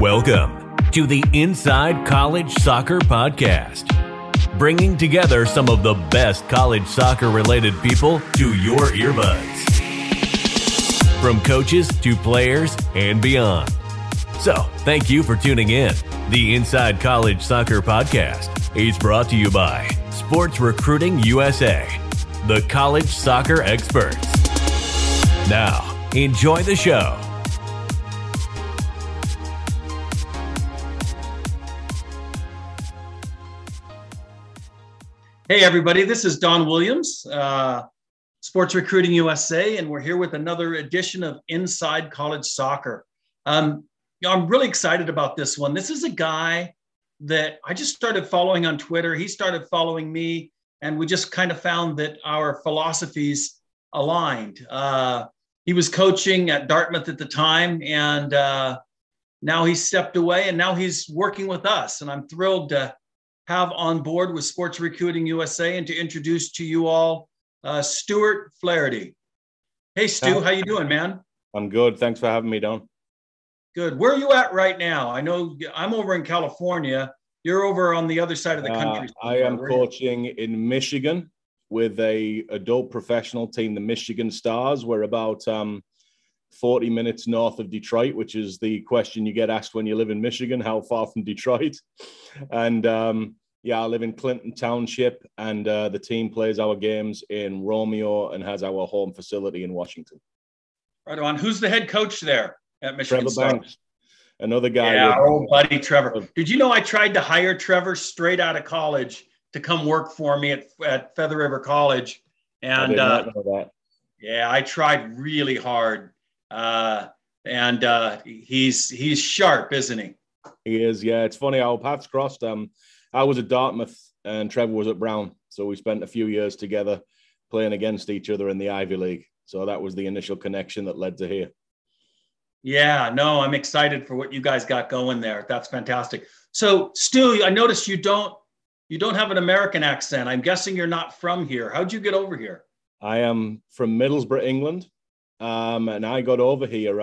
Welcome to the Inside College Soccer Podcast, bringing together some of the best college soccer related people to your earbuds, from coaches to players and beyond. So thank you for tuning in. The Inside College Soccer Podcast is brought to you by Sports Recruiting USA, the college soccer experts. Now, enjoy the show. Hey, everybody, this is Don Williams, Sports Recruiting USA, and we're here with another edition of Inside College Soccer. I'm really excited about this one. This is a guy that I just started following on Twitter. He started following me, and we just kind of found that our philosophies aligned. He was coaching at Dartmouth at the time, and now he's stepped away, and now he's working with us, and I'm thrilled to have on board with Sports Recruiting USA and to introduce to you all Stuart Flaherty. Hey, Stu, how you doing, man? I'm good. Thanks for having me, Don. Good. Where are you at right now? I know I'm over in California. You're over on the other side of the country. I am coaching in Michigan with a adult professional team, the Michigan Stars. We're about 40 minutes north of Detroit, which is the question you get asked when you live in Michigan, how far from Detroit? And I live in Clinton Township, and the team plays our games in Romeo and has our home facility in Washington. Right on. Who's the head coach there at Michigan Trevor Banks, another guy. Yeah, our old buddy Trevor. Did you know I tried to hire Trevor straight out of college to come work for me at Feather River College? And I did not know that. Yeah, I tried really hard. He's sharp, isn't he? He is, yeah. It's funny, our paths crossed. I was at Dartmouth and Trevor was at Brown. So we spent a few years together playing against each other in the Ivy League. So that was the initial connection that led to here. Yeah, no, I'm excited for what you guys got going there. That's fantastic. So, Stu, I noticed you don't have an American accent. I'm guessing you're not from here. How'd you get over here? I am from Middlesbrough, England. And I got over here.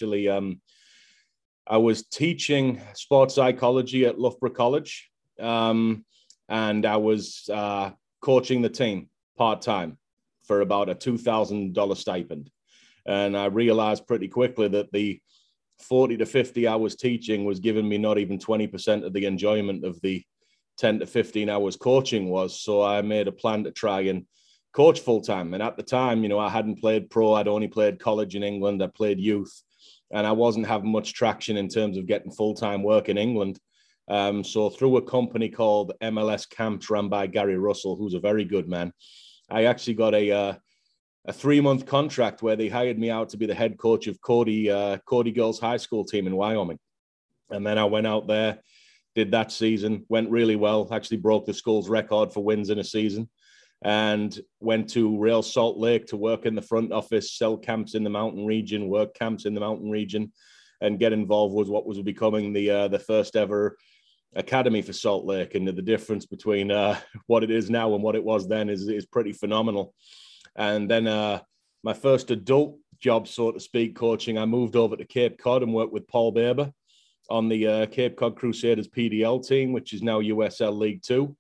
I was teaching sports psychology at Loughborough College, and I was coaching the team part-time for about a $2,000 stipend. And I realized pretty quickly that the 40 to 50 hours teaching was giving me not even 20% of the enjoyment of the 10 to 15 hours coaching was. So I made a plan to try and coach full-time. And at the time, I hadn't played pro. I'd only played college in England. I played youth, and I wasn't having much traction in terms of getting full-time work in England. So through a company called MLS Camps run by Gary Russell, who's a very good man, I actually got a 3-month contract where they hired me out to be the head coach of Cody Girls High School team in Wyoming. And then I went out there, did that season, went really well, actually broke the school's record for wins in a season, and went to Real Salt Lake to work in the front office, sell camps in the mountain region, work camps in the mountain region, and get involved with what was becoming the first ever academy for Salt Lake. And the difference between what it is now and what it was then is pretty phenomenal. And then my first adult job, so to speak, coaching, I moved over to Cape Cod and worked with Paul Baber on the Cape Cod Crusaders PDL team, which is now USL League Two.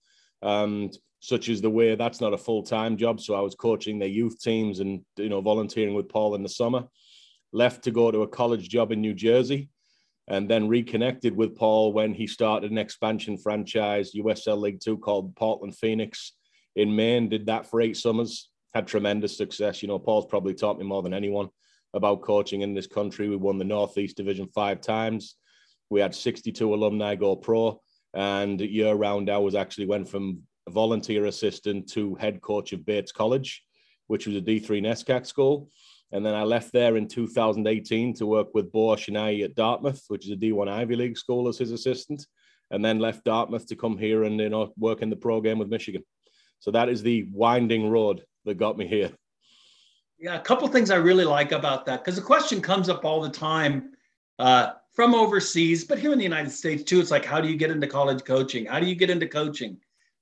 Such is the way that's not a full-time job. So I was coaching their youth teams and, volunteering with Paul in the summer. Left to go to a college job in New Jersey, and then reconnected with Paul when he started an expansion franchise, USL League Two, called Portland Phoenix in Maine. Did that for 8 summers, had tremendous success. Paul's probably taught me more than anyone about coaching in this country. We won the Northeast Division 5 times. We had 62 alumni go pro, and year round I went from volunteer assistant to head coach of Bates College, which was a D3 NESCAC school. And then I left there in 2018 to work with Bo Shinai at Dartmouth, which is a D1 Ivy League school, as his assistant, and then left Dartmouth to come here and work in the pro game with Michigan. So that is the winding road that got me here. Yeah, a couple of things I really like about that, because the question comes up all the time from overseas, but here in the United States too. It's like, how do you get into college coaching? How do you get into coaching?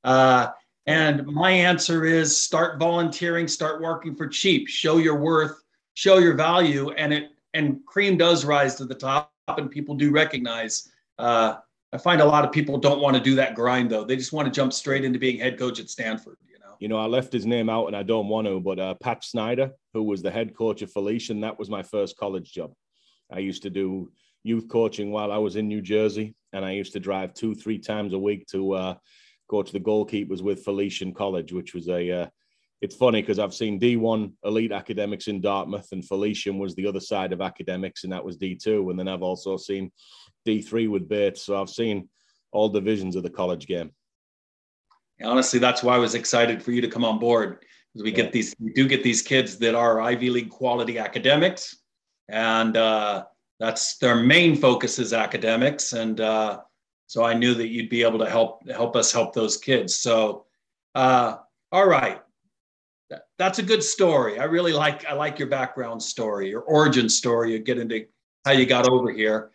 And my answer is start volunteering, start working for cheap, show your worth, show your value, and cream does rise to the top. and people do recognize. I find a lot of people don't want to do that grind, though. They just want to jump straight into being head coach at Stanford. I left his name out and I don't want to, but Pat Snyder, who was the head coach of Felician, that was my first college job. I used to do youth coaching while I was in New Jersey, and I used to drive 2-3 times a week to coach the goalkeepers with Felician College, which was it's funny because I've seen D1 elite academics in Dartmouth, and Felician was the other side of academics, and that was D2. And then I've also seen D3 with Bates. So I've seen all divisions of the college game. Honestly, that's why I was excited for you to come on board, because we do get these kids that are Ivy League quality academics, and that's their main focus is academics. And so I knew that you'd be able to help us help those kids. So, all right. That's a good story. I like your background story, your origin story. You get into how you got over here.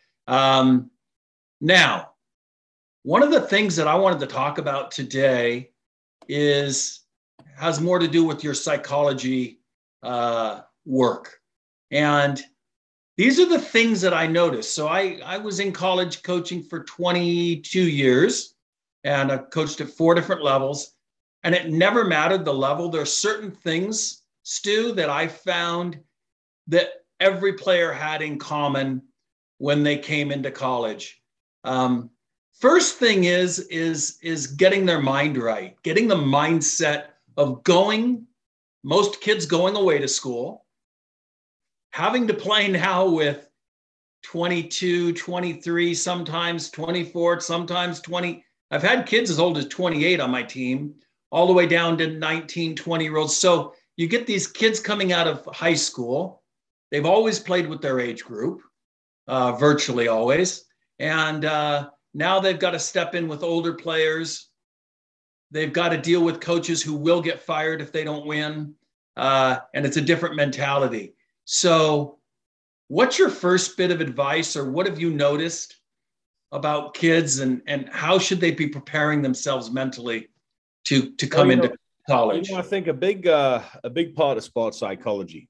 Now, one of the things that I wanted to talk about today has more to do with your psychology work. And these are the things that I noticed. So I was in college coaching for 22 years, and I coached at 4 different levels. And it never mattered the level. There are certain things, Stu, that I found that every player had in common when they came into college. First thing is getting their mind right, getting the mindset of most kids going away to school, having to play now with 22, 23, sometimes 24, sometimes 20. I've had kids as old as 28 on my team, all the way down to 19, 20-year-olds. So you get these kids coming out of high school. They've always played with their age group, virtually always. And now they've got to step in with older players. They've got to deal with coaches who will get fired if they don't win. And it's a different mentality. So what's your first bit of advice, or what have you noticed about kids, and how should they be preparing themselves mentally to come into college? I think a big part of sports psychology,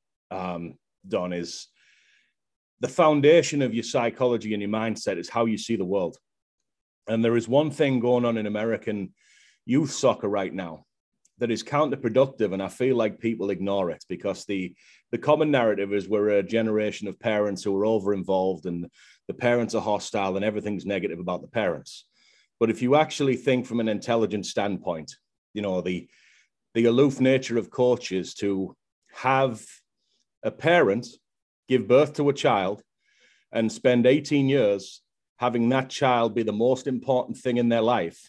Don, is the foundation of your psychology and your mindset is how you see the world. And there is one thing going on in American youth soccer right now that is counterproductive, and I feel like people ignore it, because the common narrative is we're a generation of parents who are over-involved and the parents are hostile and everything's negative about the parents. But if you actually think from an intelligent standpoint, the aloof nature of coaches to have a parent give birth to a child and spend 18 years having that child be the most important thing in their life,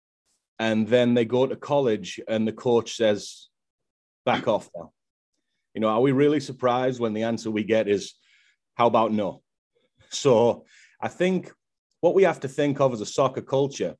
and then they go to college and the coach says, back off now. Are we really surprised when the answer we get is, how about no? So I think what we have to think of as a soccer culture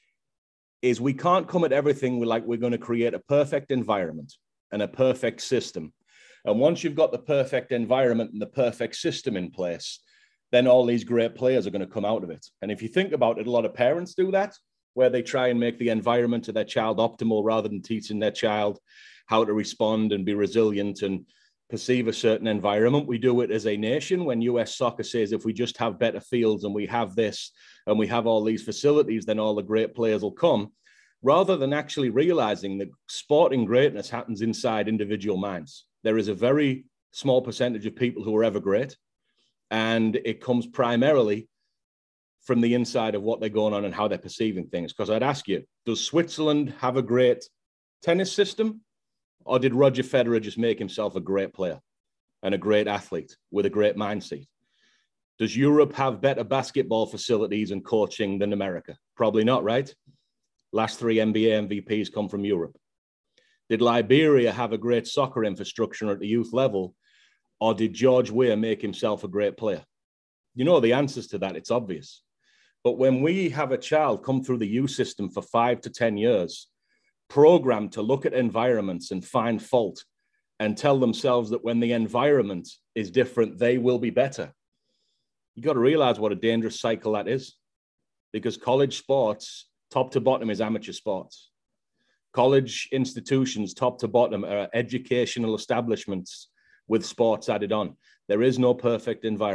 is we can't come at everything like we're going to create a perfect environment and a perfect system. And once you've got the perfect environment and the perfect system in place, then all these great players are going to come out of it. And if you think about it, a lot of parents do that, where they try and make the environment of their child optimal rather than teaching their child how to respond and be resilient and perceive a certain environment. We do it as a nation when US Soccer says if we just have better fields and we have this and we have all these facilities, then all the great players will come, rather than actually realizing that sporting greatness happens inside individual minds. There is a very small percentage of people who are ever great, and it comes primarily from the inside of what they're going on and how they're perceiving things. Because I'd ask you, does Switzerland have a great tennis system? Or did Roger Federer just make himself a great player and a great athlete with a great mindset? Does Europe have better basketball facilities and coaching than America? Probably not, right? Last 3 NBA MVPs come from Europe. Did Liberia have a great soccer infrastructure at the youth level? Or did George Weah make himself a great player? You know the answers to that, it's obvious. But when we have a child come through the youth system for 5 to 10 years, programmed to look at environments and find fault and tell themselves that when the environment is different, they will be better. You got to realize what a dangerous cycle that is, because college sports, top to bottom, is amateur sports. College institutions, top to bottom, are educational establishments with sports added on. There is no perfect environment.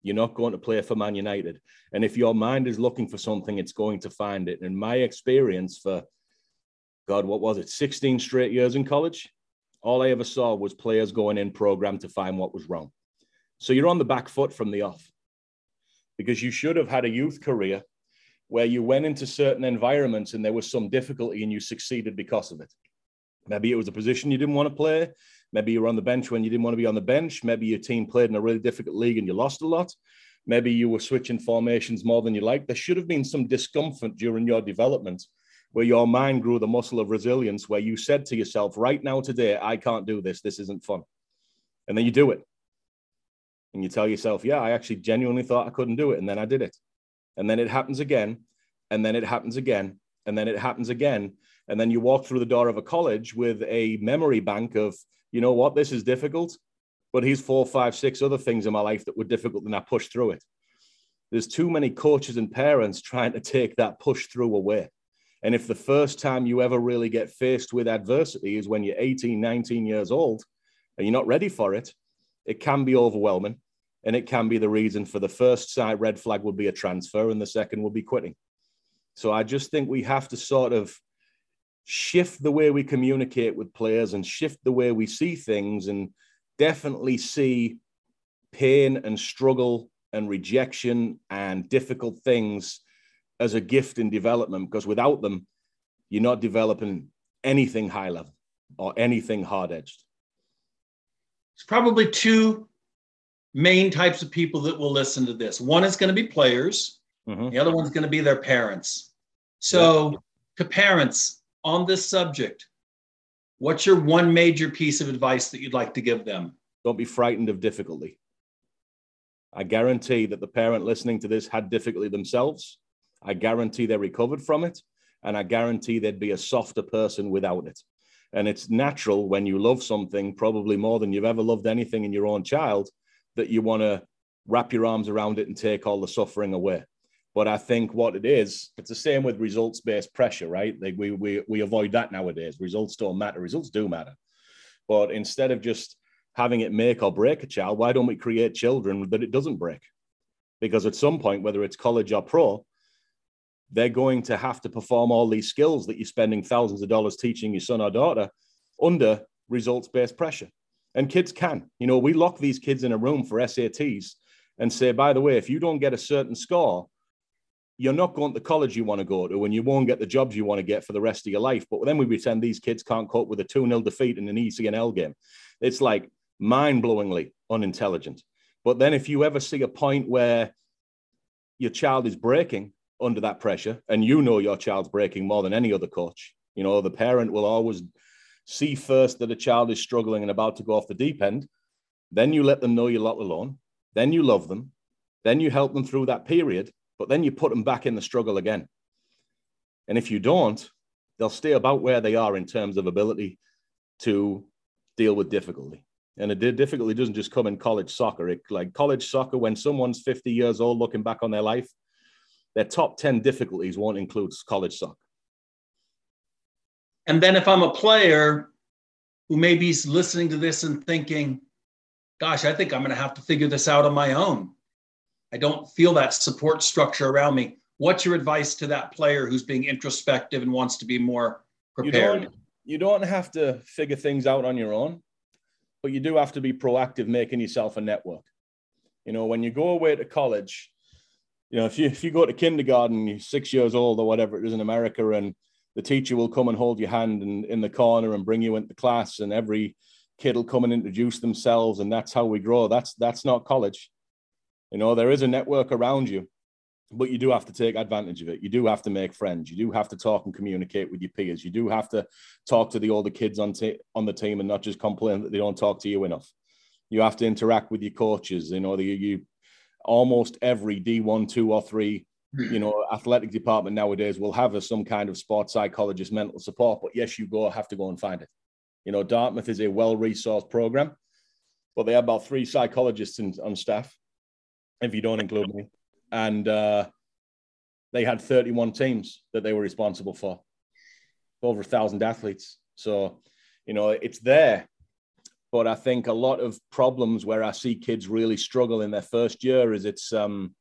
You're not going to play for Man United. And if your mind is looking for something, it's going to find it. And my experience for, God, what was it, 16 straight years in college? All I ever saw was players going in programmed to find what was wrong. So you're on the back foot from the off, because you should have had a youth career where you went into certain environments and there was some difficulty and you succeeded because of it. Maybe it was a position you didn't want to play. Maybe you were on the bench when you didn't want to be on the bench. Maybe your team played in a really difficult league and you lost a lot. Maybe you were switching formations more than you liked. There should have been some discomfort during your development where your mind grew the muscle of resilience, where you said to yourself, right now, today, I can't do this. This isn't fun. And then you do it. And you tell yourself, yeah, I actually genuinely thought I couldn't do it. And then I did it. And then it happens again. And then it happens again. And then it happens again. And then you walk through the door of a college with a memory bank of, you know what, this is difficult, but here's 4, 5, 6 other things in my life that were difficult and I pushed through it. There's too many coaches and parents trying to take that push through away. And if the first time you ever really get faced with adversity is when you're 18, 19 years old and you're not ready for it, it can be overwhelming. And it can be the reason for the first side red flag would be a transfer and the second would be quitting. So I just think we have to sort of shift the way we communicate with players and shift the way we see things, and definitely see pain and struggle and rejection and difficult things as a gift in development, because without them, you're not developing anything high level or anything hard edged. It's probably two main types of people that will listen to this. One is going to be players. Mm-hmm. The other one's going to be their parents. So to parents on this subject, what's your one major piece of advice that you'd like to give them? Don't be frightened of difficulty. I guarantee that the parent listening to this had difficulty themselves. I guarantee they recovered from it. And I guarantee they'd be a softer person without it. And it's natural when you love something, probably more than you've ever loved anything in your own child, that you want to wrap your arms around it and take all the suffering away. But I think what it is, it's the same with results-based pressure, right? Like we avoid that nowadays. Results don't matter. Results do matter. But instead of just having it make or break a child, why don't we create children that it doesn't break? Because at some point, whether it's college or pro, they're going to have to perform all these skills that you're spending thousands of dollars teaching your son or daughter under results-based pressure. And kids can. You know, we lock these kids in a room for SATs and say, by the way, if you don't get a certain score, you're not going to the college you want to go to, and you won't get the jobs you want to get for the rest of your life. But then we pretend these kids can't cope with a 2-0 defeat in an ECNL game. It's like mind-blowingly unintelligent. But then if you ever see a point where your child is breaking under that pressure, and you know your child's breaking more than any other coach, you know, the parent will always see first that a child is struggling and about to go off the deep end. Then you let them know you're not alone. Then you love them. Then you help them through that period. But then you put them back in the struggle again. And if you don't, they'll stay about where they are in terms of ability to deal with difficulty. And the difficulty doesn't just come in college soccer. Like college soccer, when someone's 50 years old looking back on their life, their top 10 difficulties won't include college soccer. And then if I'm a player who maybe is listening to this and thinking, gosh, I think I'm going to have to figure this out on my own. I don't feel that support structure around me. What's your advice to that player who's being introspective and wants to be more prepared? You don't have to figure things out on your own, but you do have to be proactive, making yourself a network. You know, when you go away to college, you know, if you go to kindergarten, you're 6 years old or whatever it is in America, and the teacher will come and hold your hand in the corner and bring you into class, and every kid will come and introduce themselves, and that's how we grow. That's not college. You know, there is a network around you, but you do have to take advantage of it. You do have to make friends. You do have to talk and communicate with your peers. You do have to talk to the older kids on the team and not just complain that they don't talk to you enough. You have to interact with your coaches. You know, almost every D1, 2, or 3, you know, athletic department nowadays will have some kind of sports psychologist, mental support. But yes, you have to go and find it. You know, Dartmouth is a well-resourced program, but they have about 3 psychologists on staff, if you don't include me. And they had 31 teams that they were responsible for, over 1,000 athletes. So, you know, it's there. But I think a lot of problems where I see kids really struggle in their first year is it's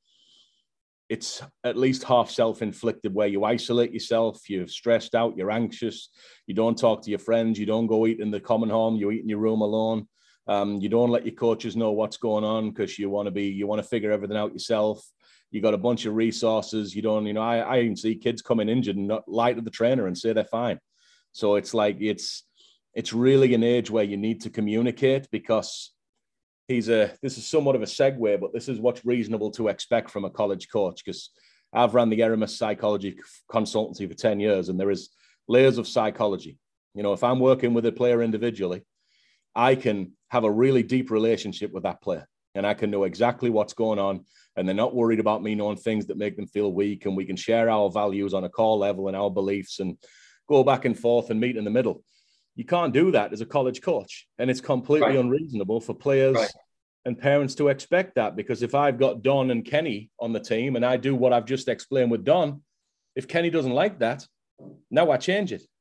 at least half self-inflicted, where you isolate yourself, you're stressed out, you're anxious, you don't talk to your friends, you don't go eat in the common home, you eat in your room alone. You don't let your coaches know what's going on because you want to figure everything out yourself. You got a bunch of resources. I even see kids coming injured and not lie to the trainer and say they're fine. So it's like, it's really an age where you need to communicate, because this is somewhat of a segue, but this is what's reasonable to expect from a college coach, because I've ran the Eramis psychology consultancy for 10 years, and there is layers of psychology. If I'm working with a player individually, I can have a really deep relationship with that player, and I can know exactly what's going on, and they're not worried about me knowing things that make them feel weak, and we can share our values on a core level and our beliefs and go back and forth and meet in the middle. You can't do that as a college coach, and it's completely unreasonable for players and parents to expect that, because if I've got Don and Kenny on the team and I do what I've just explained with Don, if Kenny doesn't like that, now I change it.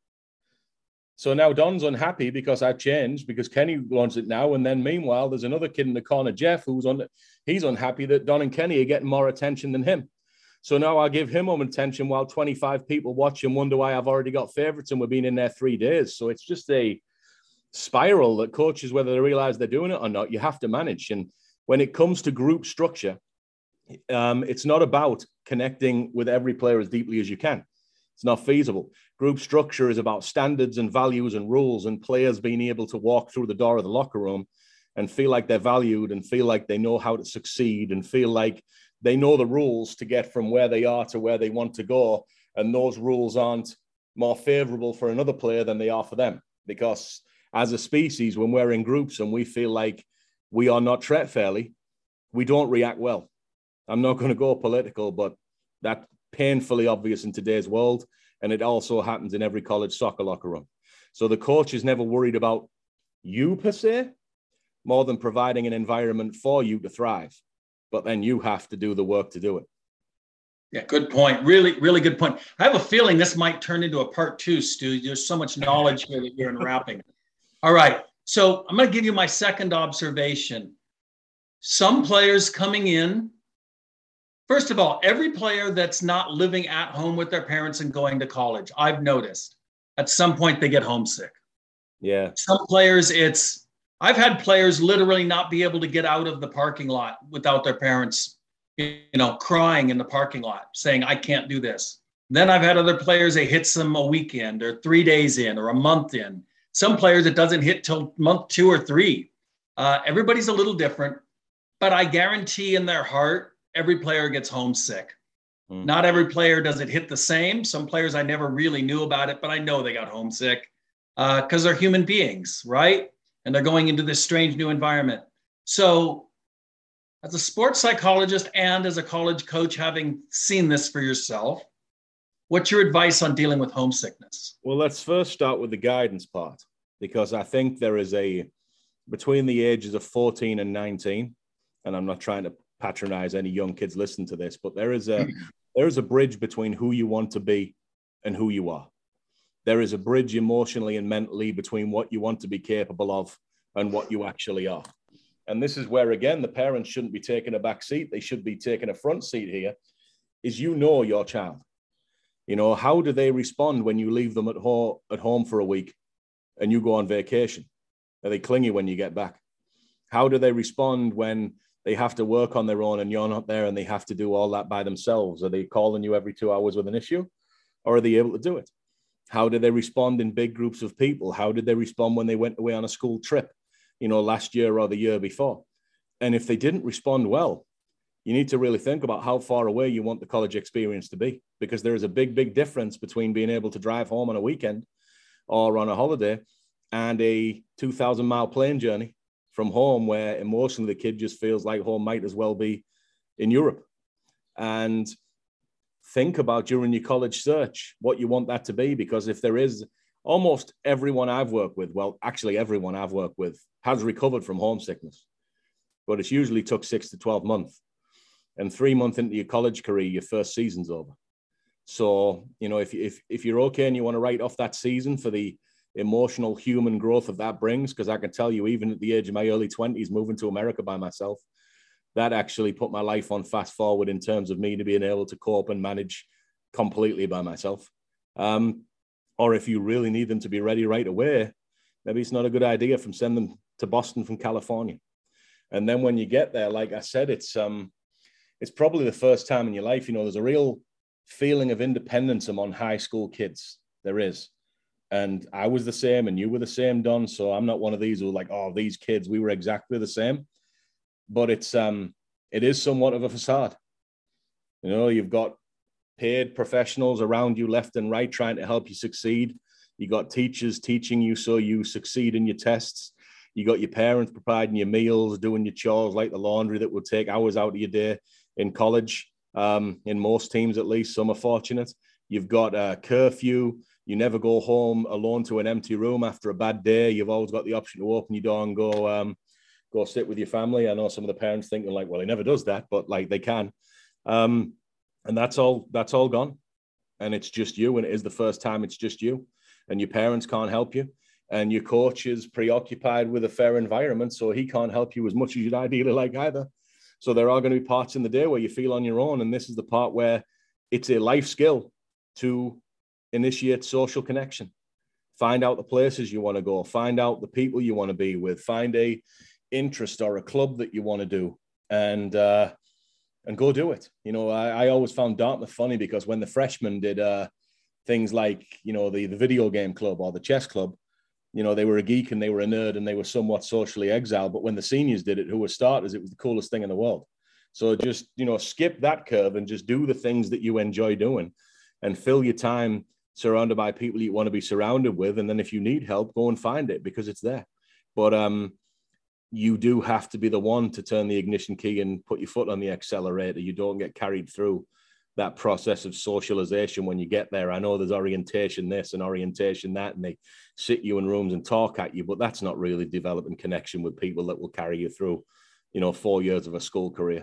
So now Don's unhappy because I've changed, because Kenny wants it now. And then meanwhile, there's another kid in the corner, Jeff, he's unhappy that Don and Kenny are getting more attention than him. So now I give him attention while 25 people watch and wonder why I've already got favorites and we've been in there 3 days. So it's just a spiral that coaches, whether they realize they're doing it or not, you have to manage. And when it comes to group structure, it's not about connecting with every player as deeply as you can. It's not feasible. Group structure is about standards and values and rules, and players being able to walk through the door of the locker room and feel like they're valued and feel like they know how to succeed and feel like they know the rules to get from where they are to where they want to go. And those rules aren't more favorable for another player than they are for them. Because as a species, when we're in groups and we feel like we are not treated fairly, we don't react well. I'm not going to go political, but that's painfully obvious in today's world. And it also happens in every college soccer locker room. So the coach is never worried about you per se, more than providing an environment for you to thrive. But then you have to do the work to do it. Yeah, good point. Really, really good point. I have a feeling this might turn into a part 2, Stu. There's so much knowledge here that you're unwrapping. All right. So I'm going to give you my second observation. Some players coming in, first of all, every player that's not living at home with their parents and going to college, I've noticed at some point they get homesick. Yeah. Some players, I've had players literally not be able to get out of the parking lot without their parents, crying in the parking lot saying, I can't do this. Then I've had other players, it hits them a weekend or 3 days in or a month in. Some players, it doesn't hit till month 2 or 3. Everybody's a little different, but I guarantee in their heart, every player gets homesick. Not every player does it hit the same. Some players, I never really knew about it, but I know they got homesick because they're human beings, right? And they're going into this strange new environment. So as a sports psychologist and as a college coach, having seen this for yourself, what's your advice on dealing with homesickness? Well, let's first start with the guidance part, because I think there is between the ages of 14 and 19, and I'm not trying to patronize any young kids listening to this, but there is a bridge between who you want to be and who you are. There is a bridge emotionally and mentally between what you want to be capable of and what you actually are. And this is where, again, the parents shouldn't be taking a back seat. They should be taking a front seat here, is your child. How do they respond when you leave them at home for a week and you go on vacation? Are they clingy when you get back? How do they respond when they have to work on their own and you're not there and they have to do all that by themselves? Are they calling you every 2 hours with an issue, or are they able to do it? How did they respond in big groups of people? How did they respond when they went away on a school trip, last year or the year before? And if they didn't respond well, you need to really think about how far away you want the college experience to be, because there is a big, big difference between being able to drive home on a weekend or on a holiday and a 2,000-mile plane journey from home, where emotionally the kid just feels like home might as well be in Europe. And think about during your college search what you want that to be, because if there is, almost everyone I've worked with, well, actually everyone I've worked with has recovered from homesickness, but it's usually took 6 to 12 months. And 3 months into your college career, your first season's over. So, if you're okay and you want to write off that season for the emotional human growth that brings. Because I can tell you, even at the age of my early 20s, moving to America by myself, that actually put my life on fast forward in terms of me to being able to cope and manage completely by myself. Or if you really need them to be ready right away, maybe it's not a good idea from send them to Boston from California. And then when you get there, like I said, it's probably the first time in your life, there's a real feeling of independence among high school kids. There is. And I was the same and you were the same, Don. So I'm not one of these who are like, oh, these kids, we were exactly the same. But it is somewhat of a facade. You've got paid professionals around you left and right trying to help you succeed. You got teachers teaching you so you succeed in your tests. You got your parents providing your meals, doing your chores like the laundry that would take hours out of your day in college. In most teams, at least, some are fortunate. You've got a curfew. You never go home alone to an empty room after a bad day. You've always got the option to open your door and go sit with your family. I know some of the parents thinking like, well, he never does that, but like they can. And that's all gone. And it's just you. And it is the first time it's just you. And your parents can't help you. And your coach is preoccupied with a fair environment, so he can't help you as much as you'd ideally like either. So there are going to be parts in the day where you feel on your own. And this is the part where it's a life skill to initiate social connection. Find out the places you want to go. Find out the people you want to be with. Find a interest or a club that you want to do, and go do it. I always found Dartmouth funny because when the freshmen did things like, the video game club or the chess club, they were a geek and they were a nerd and they were somewhat socially exiled. But when the seniors did it, who were starters, it was the coolest thing in the world. So just, skip that curve and just do the things that you enjoy doing and fill your time surrounded by people you want to be surrounded with. And then if you need help, go and find it because it's there. But you do have to be the one to turn the ignition key and put your foot on the accelerator. You don't get carried through that process of socialization when you get there. I know there's orientation this and orientation that, and they sit you in rooms and talk at you, but that's not really developing connection with people that will carry you through, 4 years of a school career.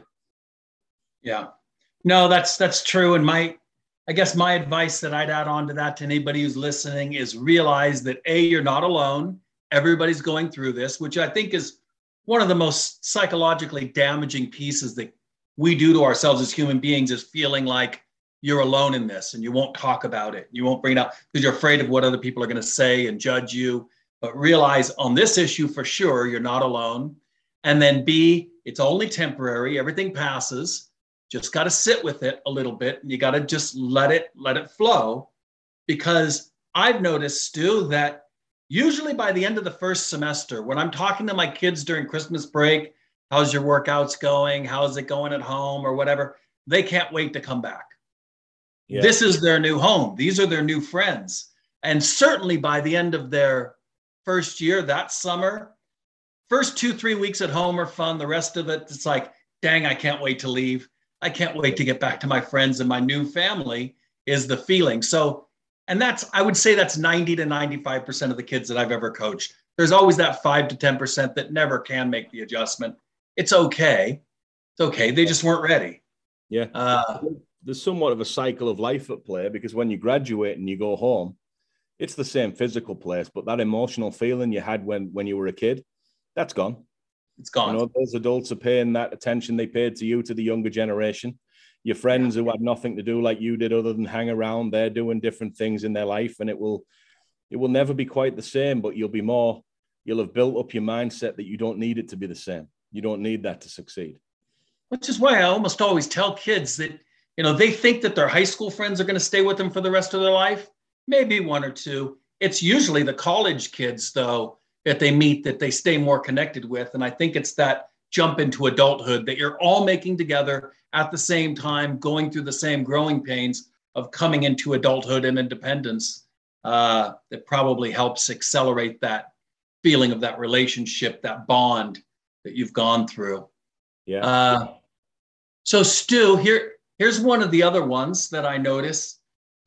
Yeah, no, that's true. And I guess my advice that I'd add on to that to anybody who's listening is realize that you're not alone. Everybody's going through this, which I think is one of the most psychologically damaging pieces that we do to ourselves as human beings, is feeling like you're alone in this and you won't talk about it. You won't bring it up because you're afraid of what other people are going to say and judge you. But realize on this issue, for sure, you're not alone. And then B, it's only temporary. Everything passes. Just got to sit with it a little bit. And you got to just let it flow. Because I've noticed, Stu, that usually by the end of the first semester, when I'm talking to my kids during Christmas break, how's your workouts going? How's it going at home or whatever? They can't wait to come back. Yeah. This is their new home. These are their new friends. And certainly by the end of their first year, that summer, first 2-3 weeks at home are fun. The rest of it, it's like, dang, I can't wait to leave. I can't wait to get back to my friends and my new family is the feeling. So, and I would say that's 90 to 95% of the kids that I've ever coached. There's always that 5 to 10% that never can make the adjustment. It's okay. It's okay. They just weren't ready. Yeah. There's somewhat of a cycle of life at play, because when you graduate and you go home, it's the same physical place, but that emotional feeling you had when you were a kid, that's gone. It's gone. Those adults are paying that attention they paid to you, to the younger generation. Your friends who had nothing to do like you did other than hang around, they're doing different things in their life, and it will never be quite the same, but you'll have built up your mindset that you don't need it to be the same. You don't need that to succeed. Which is why I almost always tell kids that, they think that their high school friends are going to stay with them for the rest of their life. Maybe 1 or 2. It's usually the college kids, though, that they meet that they stay more connected with. And I think it's that jump into adulthood that you're all making together at the same time, going through the same growing pains of coming into adulthood and independence, that probably helps accelerate that feeling of that relationship, that bond that you've gone through. Yeah. So Stu, here's one of the other ones that I notice.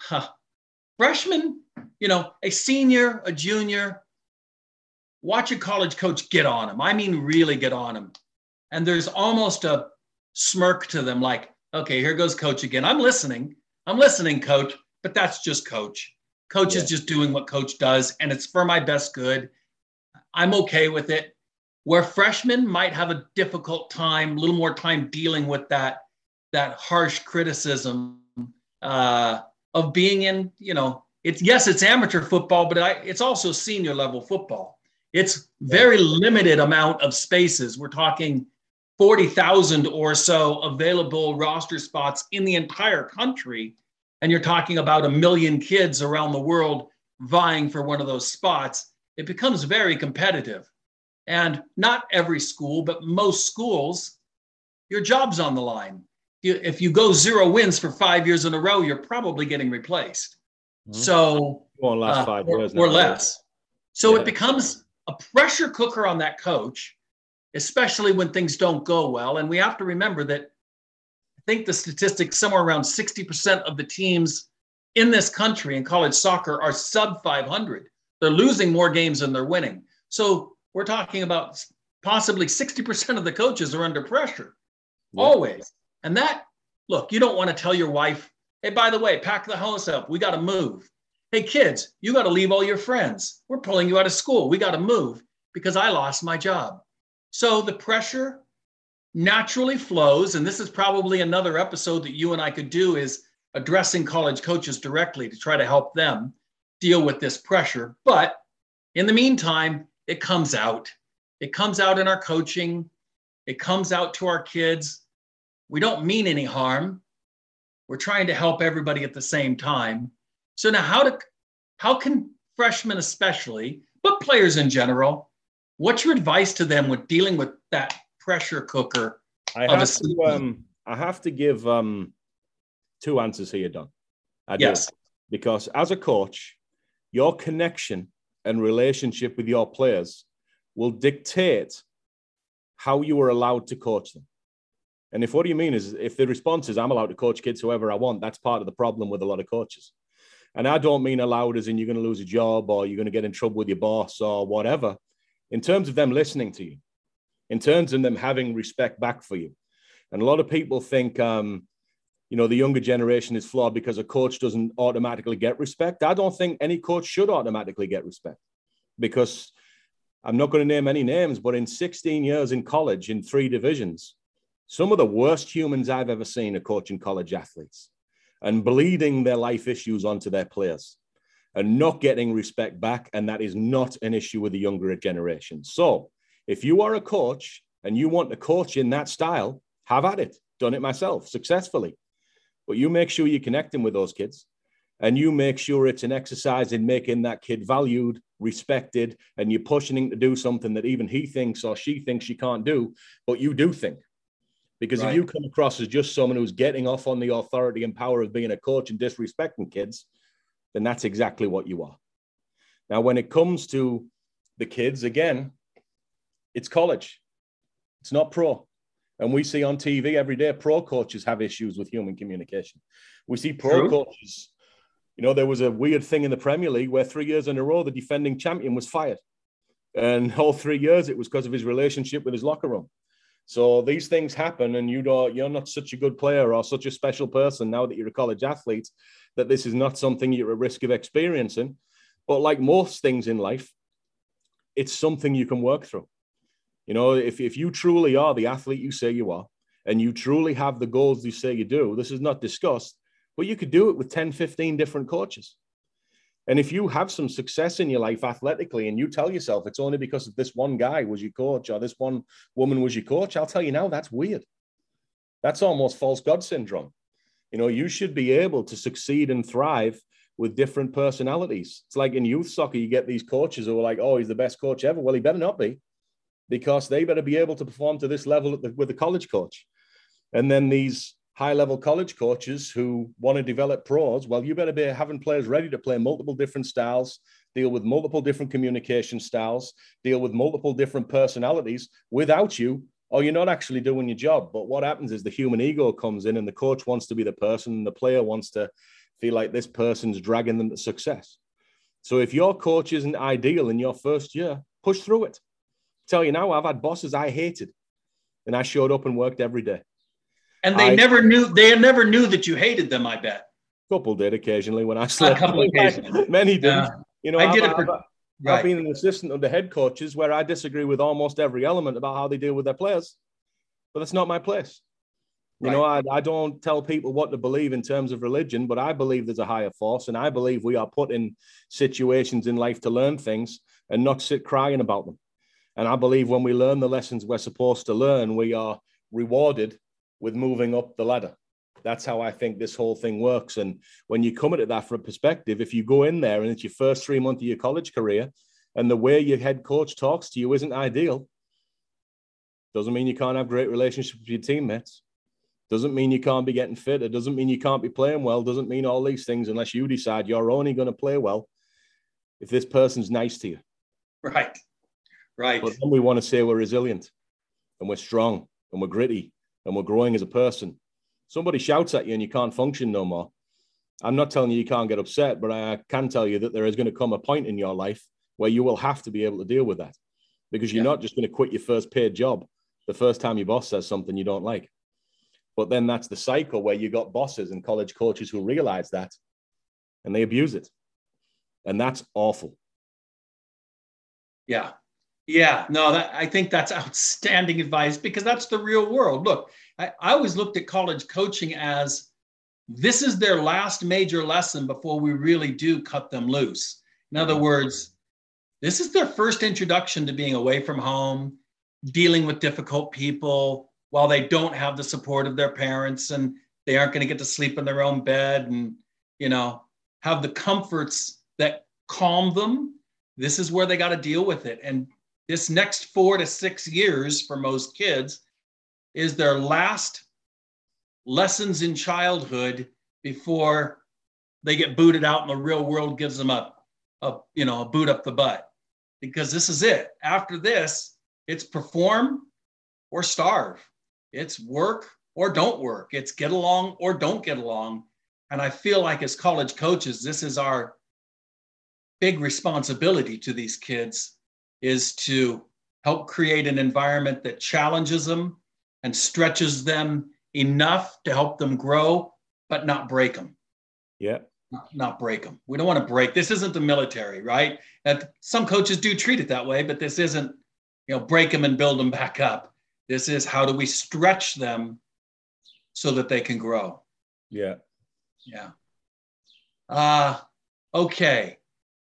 Freshman, a senior, a junior, watch a college coach get on him. I mean, really get on him. And there's almost a smirk to them, like, okay, here goes coach again. I'm listening, coach, but that's just coach. Coach is just doing what coach does, and it's for my best good. I'm okay with it. Where freshmen might have a difficult time, a little more time dealing with that harsh criticism of being in, it's amateur football, but it's also senior level football. It's very limited amount of spaces. We're talking 40,000 or so available roster spots in the entire country. And you're talking about 1 million kids around the world vying for one of those spots. It becomes very competitive. And not every school, but most schools, your job's on the line. If you go 0 wins for 5 years in a row, you're probably getting replaced. So, last 5 years or less. So it becomes a pressure cooker on that coach, especially when things don't go well. And we have to remember that I think the statistics, somewhere around 60% of the teams in this country in college soccer are sub 500. They're losing more games than they're winning. So we're talking about possibly 60% of the coaches are under pressure, always. And that, look, you don't want to tell your wife, hey, by the way, pack the house up. We got to move. Hey, kids, you got to leave all your friends. We're pulling you out of school. We got to move because I lost my job. So the pressure naturally flows. And this is probably another episode that you and I could do, is addressing college coaches directly to try to help them deal with this pressure. But in the meantime, it comes out. It comes out in our coaching. It comes out to our kids. We don't mean any harm. We're trying to help everybody at the same time. So now how can freshmen especially, but players in general, what's your advice to them with dealing with that pressure cooker? I have to give 2 answers here, Don. Yes. Because as a coach, your connection and relationship with your players will dictate how you are allowed to coach them. And if what you mean is, if the response is I'm allowed to coach kids whoever I want, that's part of the problem with a lot of coaches. And I don't mean allowed as in you're going to lose a job or you're going to get in trouble with your boss or whatever. In terms of them listening to you, in terms of them having respect back for you. And a lot of people think, the younger generation is flawed because a coach doesn't automatically get respect. I don't think any coach should automatically get respect, because I'm not going to name any names, but in 16 years in college, in 3 divisions, some of the worst humans I've ever seen are coaching college athletes and bleeding their life issues onto their players and not getting respect back. And that is not an issue with the younger generation. So if you are a coach and you want to coach in that style, have at it. Done it myself successfully. But you make sure you're connecting with those kids, and you make sure it's an exercise in making that kid valued, respected, and you're pushing him to do something that even he thinks or she thinks she can't do, but you do think. Because if you come across as just someone who's getting off on the authority and power of being a coach and disrespecting kids, then that's exactly what you are. Now, when it comes to the kids, again, it's college. It's not pro. And we see on TV every day, pro coaches have issues with human communication. We see pro coaches, there was a weird thing in the Premier League where 3 years in a row, the defending champion was fired. And all 3 years, it was because of his relationship with his locker room. So these things happen, and you're not such a good player or such a special person now that you're a college athlete, that this is not something you're at risk of experiencing. But like most things in life, it's something you can work through. If you truly are the athlete you say you are, and you truly have the goals you say you do, this is not discussed, but you could do it with 10, 15 different coaches. And if you have some success in your life athletically, and you tell yourself it's only because of this one guy was your coach or this one woman was your coach, I'll tell you now, that's weird. That's almost false God syndrome. You should be able to succeed and thrive with different personalities. It's like in youth soccer, you get these coaches who are like, oh, he's the best coach ever. Well, he better not be, because they better be able to perform to this level with the college coach. And then these high-level college coaches who want to develop pros, well, you better be having players ready to play multiple different styles, deal with multiple different communication styles, deal with multiple different personalities without you, or you're not actually doing your job. But what happens is the human ego comes in, and the coach wants to be the person, and the player wants to feel like this person's dragging them to success. So if your coach isn't ideal in your first year, push through it. Tell you now, I've had bosses I hated, and I showed up and worked every day. And they never knew that you hated them, I bet. Couple did occasionally when I A slept. couple occasions. Many didn't. You know, I did it for I've been an assistant under head coaches where I disagree with almost every element about how they deal with their players, but that's not my place. You know, I don't tell people what to believe in terms of religion, but I believe there's a higher force, and I believe we are put in situations in life to learn things and not sit crying about them. And I believe when we learn the lessons we're supposed to learn, we are rewarded with moving up the ladder. That's how I think this whole thing works. And when you come at that from a perspective, if you go in there and it's your first 3 months of your college career and the way your head coach talks to you isn't ideal, doesn't mean you can't have great relationships with your teammates. Doesn't mean you can't be getting fit. It doesn't mean you can't be playing well. Doesn't mean all these things unless you decide you're only going to play well if this person's nice to you. Right. But then we want to say we're resilient and we're strong and we're gritty and we're growing as a person. Somebody shouts at you and you can't function no more. I'm not telling you can't get upset, but I can tell you that there is going to come a point in your life where you will have to be able to deal with that, because you're not just going to quit your first paid job the first time your boss says something you don't like. But then that's the cycle where you got bosses and college coaches who realize that and they abuse it. And that's awful. Yeah. Yeah. No, I think that's outstanding advice, because that's the real world. Look, I always looked at college coaching as this is their last major lesson before we really do cut them loose. In other words, this is their first introduction to being away from home, dealing with difficult people while they don't have the support of their parents and they aren't going to get to sleep in their own bed and, you know, have the comforts that calm them. This is where they got to deal with it. And this next 4 to 6 years for most kids is their last lessons in childhood before they get booted out and the real world gives them a boot up the butt. Because this is it. After this, it's perform or starve. It's work or don't work. It's get along or don't get along. And I feel like as college coaches, this is our big responsibility to these kids, is to help create an environment that challenges them and stretches them enough to help them grow, but not break them. Yeah. Not break them. We don't want to break. This isn't the military, right? And some coaches do treat it that way, but this isn't, break them and build them back up. This is how do we stretch them so that they can grow. Yeah. Yeah. Okay.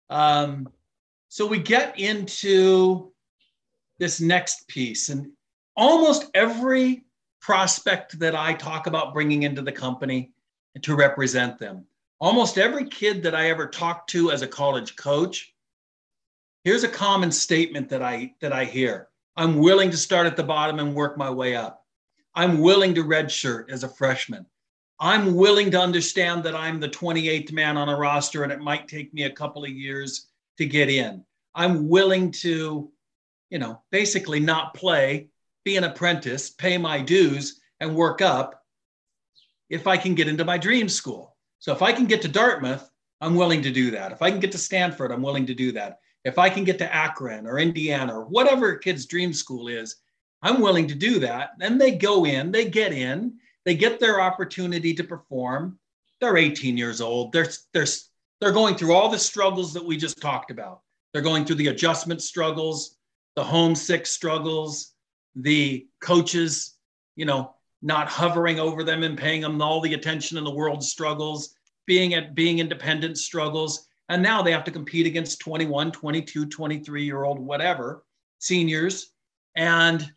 So we get into this next piece, and almost every prospect that I talk about bringing into the company to represent them, almost every kid that I ever talked to as a college coach, here's a common statement that I hear. I'm willing to start at the bottom and work my way up. I'm willing to redshirt as a freshman. I'm willing to understand that I'm the 28th man on a roster and it might take me a couple of years to get in. I'm willing to, basically not play, be an apprentice, pay my dues and work up if I can get into my dream school. So if I can get to Dartmouth, I'm willing to do that. If I can get to Stanford, I'm willing to do that. If I can get to Akron or Indiana or whatever a kid's dream school is, I'm willing to do that. Then they go in, they get their opportunity to perform. They're 18 years old. They're going through all the struggles that we just talked about. They're going through the adjustment struggles, the homesick struggles, the coaches, not hovering over them and paying them all the attention in the world struggles, being independent struggles. And now they have to compete against 21, 22, 23-year-old, whatever, seniors. And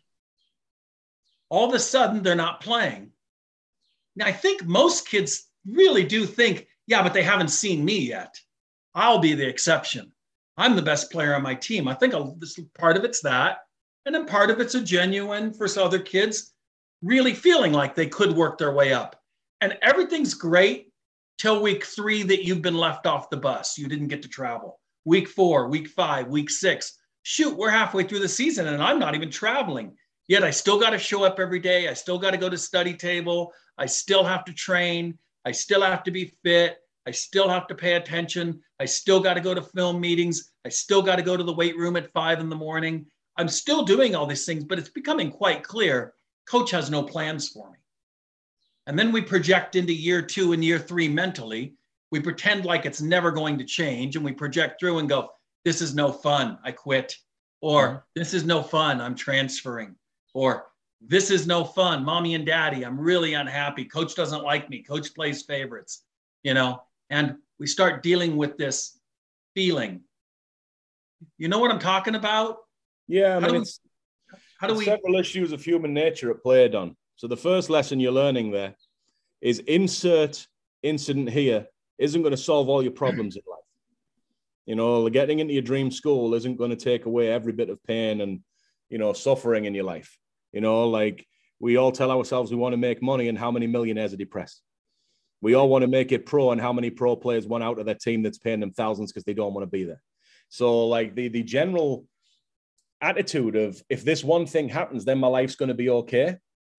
all of a sudden they're not playing. Now, I think most kids really do think, yeah, but they haven't seen me yet. I'll be the exception. I'm the best player on my team. I think part of it's that. And then part of it's a genuine, for some other kids, really feeling like they could work their way up. And everything's great till week 3 that you've been left off the bus. You didn't get to travel. Week 4, week 5, week 6. Shoot, we're halfway through the season and I'm not even traveling. Yet I still got to show up every day. I still got to go to study table. I still have to train. I still have to be fit. I still have to pay attention. I still got to go to film meetings. I still got to go to the weight room at 5 a.m. I'm still doing all these things, but it's becoming quite clear coach has no plans for me. And then we project into year 2 and year 3 mentally, we pretend like it's never going to change, and we project through and go, this is no fun, I quit. Or this is no fun, I'm transferring. Or this is no fun, mommy and daddy, I'm really unhappy. Coach doesn't like me. Coach plays favorites, and we start dealing with this feeling. You know what I'm talking about? Yeah, how do we several issues of human nature at play, Don. So the first lesson you're learning there is insert incident here isn't going to solve all your problems in life. Getting into your dream school isn't going to take away every bit of pain and, suffering in your life. Like we all tell ourselves we want to make money, and how many millionaires are depressed? We all want to make it pro, and how many pro players want out of their team that's paying them thousands because they don't want to be there. So like the general attitude of, if this one thing happens, then my life's going to be okay.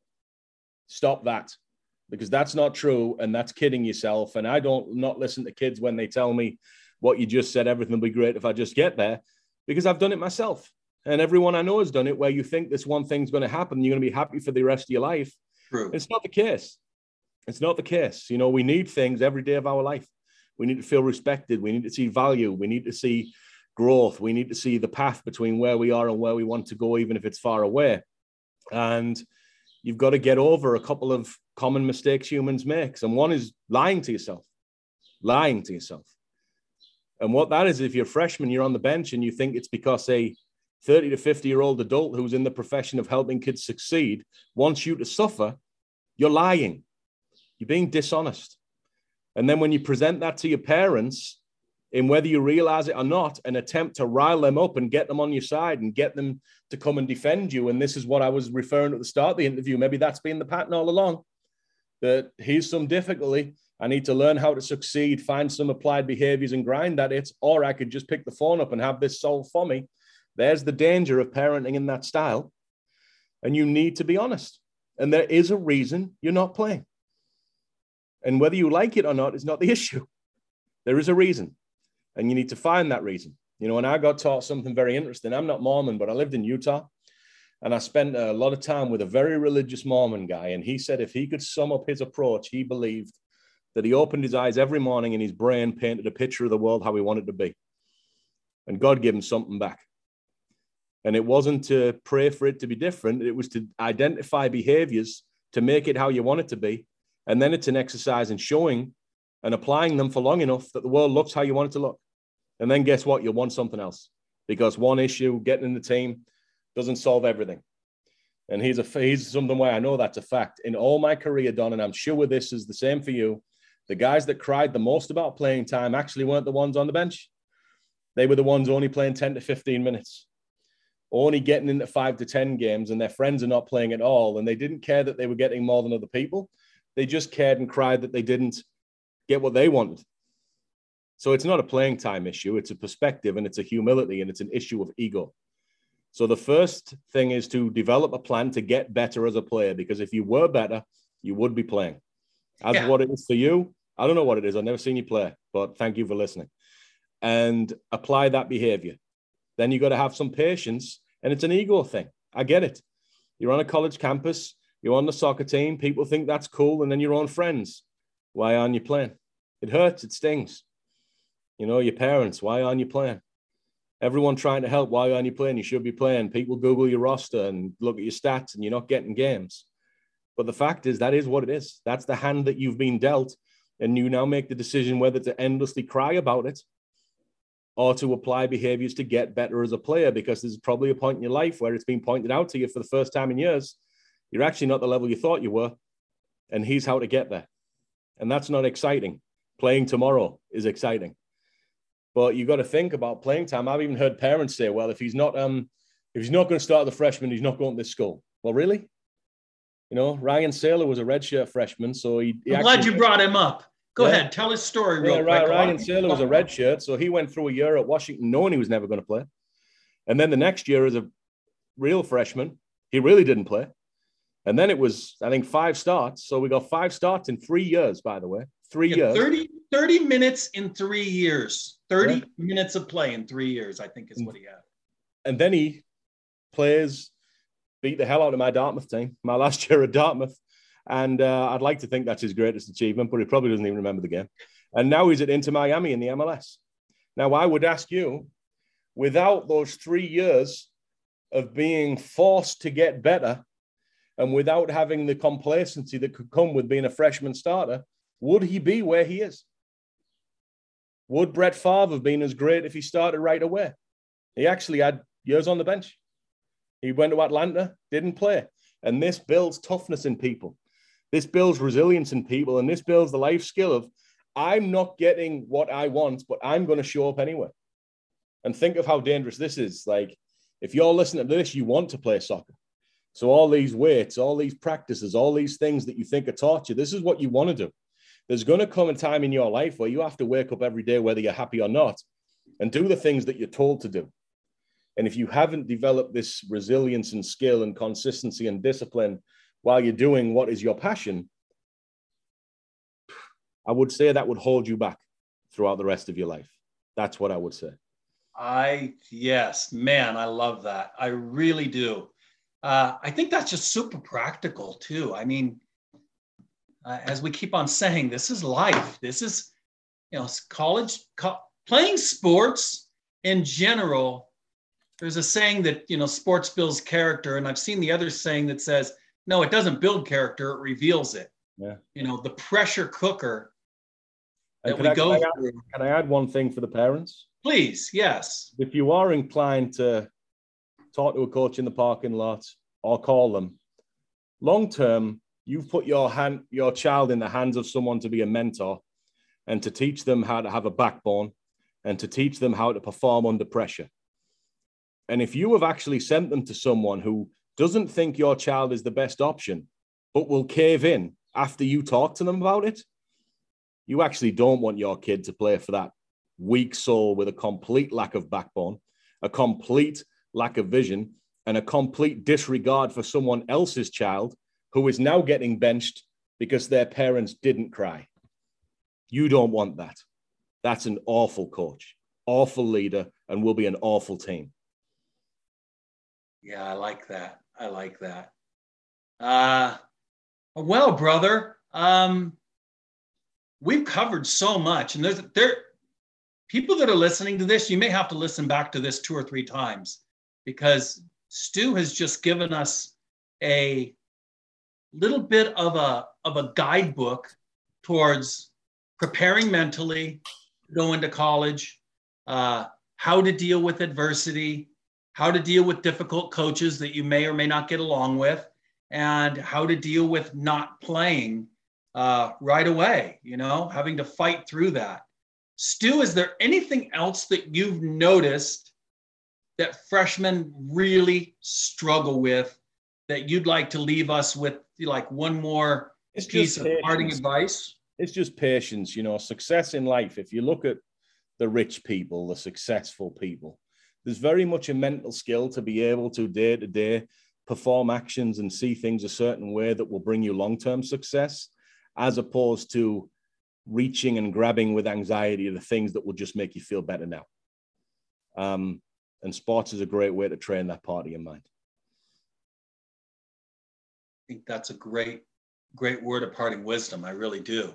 Stop that, because that's not true, and that's kidding yourself. And I don't not listen to kids when they tell me what you just said, everything will be great if I just get there, because I've done it myself. And everyone I know has done it, where you think this one thing's going to happen, you're going to be happy for the rest of your life. True. It's not the case. It's not the case. We need things every day of our life. We need to feel respected. We need to see value. We need to see growth. We need to see the path between where we are and where we want to go, even if it's far away. And you've got to get over a couple of common mistakes humans make. And one is lying to yourself. Lying to yourself. And what that is, if you're a freshman, you're on the bench and you think it's because a 30 to 50-year-old adult who's in the profession of helping kids succeed wants you to suffer, you're lying. You're being dishonest. And then when you present that to your parents, in whether you realize it or not, an attempt to rile them up and get them on your side and get them to come and defend you. And this is what I was referring to at the start of the interview. Maybe that's been the pattern all along, that here's some difficulty. I need to learn how to succeed, find some applied behaviors and grind at it, or I could just pick the phone up and have this solved for me. There's the danger of parenting in that style. And you need to be honest. And there is a reason you're not playing. And whether you like it or not is not the issue. There is a reason. And you need to find that reason. And I got taught something very interesting. I'm not Mormon, but I lived in Utah. And I spent a lot of time with a very religious Mormon guy. And he said if he could sum up his approach, he believed that he opened his eyes every morning and his brain painted a picture of the world how he wanted to be. And God gave him something back. And it wasn't to pray for it to be different. It was to identify behaviors to make it how you want it to be. And then it's an exercise in showing and applying them for long enough that the world looks how you want it to look. And then guess what? You'll want something else, because one issue, getting in the team, doesn't solve everything. And he's something where I know that's a fact. In all my career, Don, and I'm sure this is the same for you, the guys that cried the most about playing time actually weren't the ones on the bench. They were the ones only playing 10 to 15 minutes, only getting into 5 to 10 games, and their friends are not playing at all. And they didn't care that they were getting more than other people. They just cared and cried that they didn't get what they wanted. So it's not a playing time issue. It's a perspective, and it's a humility, and it's an issue of ego. So the first thing is to develop a plan to get better as a player, because if you were better, you would be playing. As what it is for you, I don't know what it is. I've never seen you play, but thank you for listening. And apply that behavior. Then you got to have some patience, and it's an ego thing. I get it. You're on a college campus, you're on the soccer team, people think that's cool, and then your own friends. Why aren't you playing? It hurts, it stings. Your parents, why aren't you playing? Everyone trying to help, why aren't you playing? You should be playing. People Google your roster and look at your stats, and you're not getting games. But the fact is, that is what it is. That's the hand that you've been dealt, and you now make the decision whether to endlessly cry about it or to apply behaviors to get better as a player, because there's probably a point in your life where it's been pointed out to you for the first time in years, you're actually not the level you thought you were, and here's how to get there. And that's not exciting. Playing tomorrow is exciting. But you got to think about playing time. I've even heard parents say, well, if he's not going to start the freshman, he's not going to this school. Well, really? Ryan Saylor was a redshirt freshman. So I'm glad you brought him up. Go ahead. Tell his story real quick. Ryan Saylor was a redshirt. So he went through a year at Washington knowing he was never going to play. And then the next year as a real freshman, he really didn't play. And then it was, I think, 5 starts. So we got 5 starts in 3 years, by the way. 3 years. 30 minutes in 3 years. 30 minutes of play in 3 years, I think is what he had. And then he beat the hell out of my Dartmouth team, my last year at Dartmouth. And I'd like to think that's his greatest achievement, but he probably doesn't even remember the game. And now he's at Inter Miami in the MLS. Now, I would ask you, without those 3 years of being forced to get better and without having the complacency that could come with being a freshman starter, would he be where he is? Would Brett Favre have been as great if he started right away? He actually had years on the bench. He went to Atlanta, didn't play. And this builds toughness in people. This builds resilience in people. And this builds the life skill of, I'm not getting what I want, but I'm going to show up anyway. And think of how dangerous this is. Like, if you're listening to this, you want to play soccer. So all these weights, all these practices, all these things that you think are taught you, this is what you want to do. There's going to come a time in your life where you have to wake up every day, whether you're happy or not, and do the things that you're told to do. And if you haven't developed this resilience and skill and consistency and discipline while you're doing what is your passion, I would say that would hold you back throughout the rest of your life. That's what I would say. Yes, man, I love that. I really do. I think that's just super practical too. I mean, as we keep on saying, this is life. This is, playing sports in general. There's a saying that, sports builds character. And I've seen the other saying that says, no, it doesn't build character, it reveals it. Yeah. The pressure cooker that we go through. Can I add one thing for the parents? Please, yes. If you are inclined to talk to a coach in the parking lot or call them, long term, you've put your child in the hands of someone to be a mentor and to teach them how to have a backbone and to teach them how to perform under pressure. And if you have actually sent them to someone who doesn't think your child is the best option, but will cave in after you talk to them about it, you actually don't want your kid to play for that weak soul with a complete lack of backbone, a complete lack of vision, and a complete disregard for someone else's child who is now getting benched because their parents didn't cry. You don't want that. That's an awful coach, awful leader, and will be an awful team. Yeah, I like that. Well, brother, we've covered so much, and there people that are listening to this, you may have to listen back to this 2 or 3 times, because Stu has just given us a little bit of a guidebook towards preparing mentally to go into college, how to deal with adversity, how to deal with difficult coaches that you may or may not get along with, and how to deal with not playing right away, having to fight through that. Stu, is there anything else that you've noticed that freshmen really struggle with that you'd like to leave us with, like one more piece of parting advice? It's just patience, success in life. If you look at the rich people, the successful people, there's very much a mental skill to be able to day perform actions and see things a certain way that will bring you long-term success, as opposed to reaching and grabbing with anxiety the things that will just make you feel better now. And sports is a great way to train that part of your mind. I think that's a great word of parting wisdom. I really do.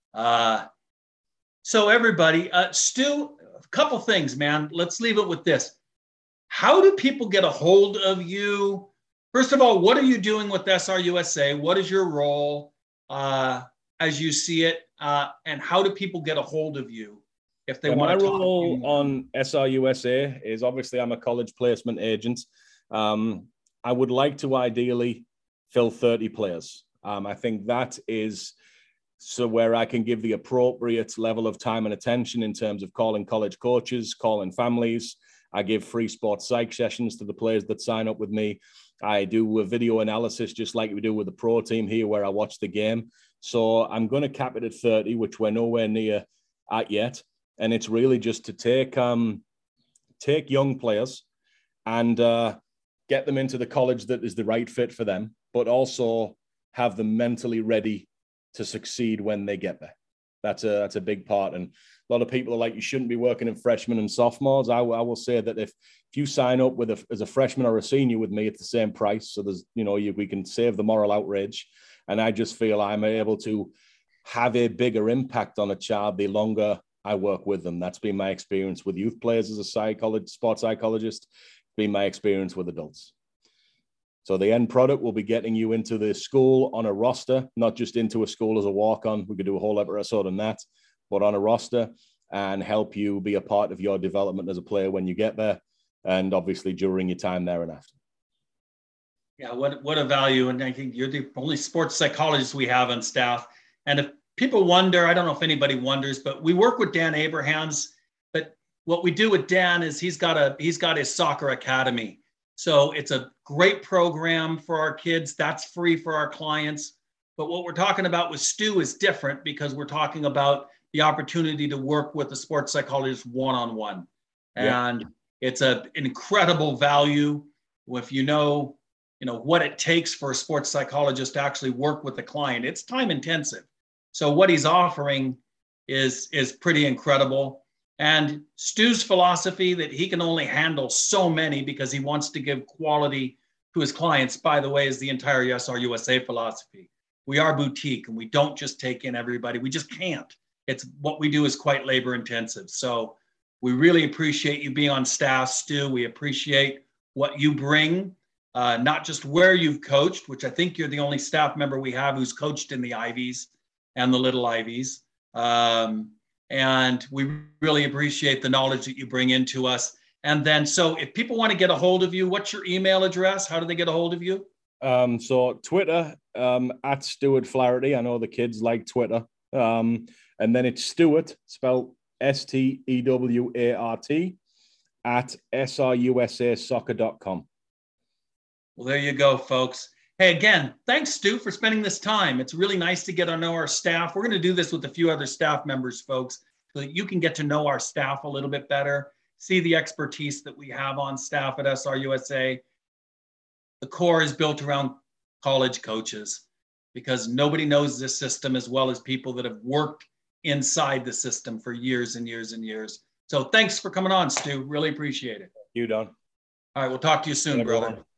So everybody, Stu, a couple things, man. Let's leave it with this. How do people get a hold of you? First of all, what are you doing with SRUSA? What is your role as you see it? And how do people get a hold of you if they want to talk to you? My role on SRUSA is, obviously, I'm a college placement agent. I would like to ideally fill 30 players. I think that is so where I can give the appropriate level of time and attention in terms of calling college coaches, calling families. I give free sports psych sessions to the players that sign up with me. I do a video analysis just like we do with the pro team here, where I watch the game. So I'm going to cap it at 30, which we're nowhere near at yet. And it's really just to take young players and get them into the college that is the right fit for them, but also have them mentally ready to succeed when they get there. That's a big part. And a lot of people are like, you shouldn't be working in freshmen and sophomores. I will say that if you sign up as a freshman or a senior with me, it's the same price. So there's, we can save the moral outrage. And I just feel I'm able to have a bigger impact on a child the longer I work with them. That's been my experience with youth players as a sports psychologist, been my experience with adults. So the end product will be getting you into the school on a roster, not just into a school as a walk-on. We could do a whole episode on that, but on a roster, and help you be a part of your development as a player when you get there, and obviously during your time there and after. Yeah, what a value. And I think you're the only sports psychologist we have on staff. And if people wonder, I don't know if anybody wonders, but we work with Dan Abrahams. But what we do with Dan is he's got his soccer academy. So it's a great program for our kids. That's free for our clients. But what we're talking about with Stu is different, because we're talking about the opportunity to work with a sports psychologist one-on-one. Yeah. And it's an incredible value if you know what it takes for a sports psychologist to actually work with the client. It's time intensive. So what he's offering is pretty incredible. And Stu's philosophy that he can only handle so many because he wants to give quality to his clients, by the way, is the entire SRUSA philosophy. We are boutique and we don't just take in everybody. We just can't. It's what we do is quite labor intensive. So we really appreciate you being on staff, Stu. We appreciate what you bring, not just where you've coached, which I think you're the only staff member we have who's coached in the Ivies and the Little Ivies. And we really appreciate the knowledge that you bring into us. And then, so if people want to get a hold of you, what's your email address? How do they get a hold of you? So Twitter, at Stuart Flaherty. I know the kids like Twitter. And then it's Stuart, spelled Stewart, at srusasoccer.com. Well, there you go, folks. Hey, again, thanks, Stu, for spending this time. It's really nice to get to know our staff. We're going to do this with a few other staff members, folks, so that you can get to know our staff a little bit better, see the expertise that we have on staff at SRUSA. The core is built around college coaches, because nobody knows this system as well as people that have worked inside the system for years and years and years. So thanks for coming on, Stu. Really appreciate it. You, Don. All right, we'll talk to you soon, brother.